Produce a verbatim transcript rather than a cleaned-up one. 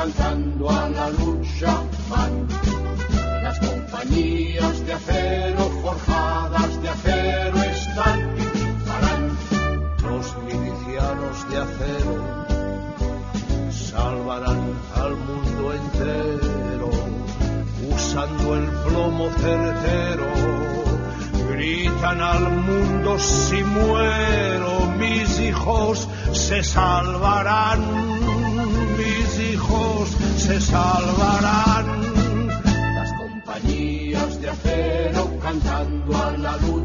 cantando a la lucha van. Las compañías de acero, forjadas de acero están, harán. Los milicianos de acero salvarán al mundo entero, usando el plomo certero. Gritan al mundo: si muero, mis hijos se salvarán, mis hijos se salvarán. Las compañías de acero cantando a la luz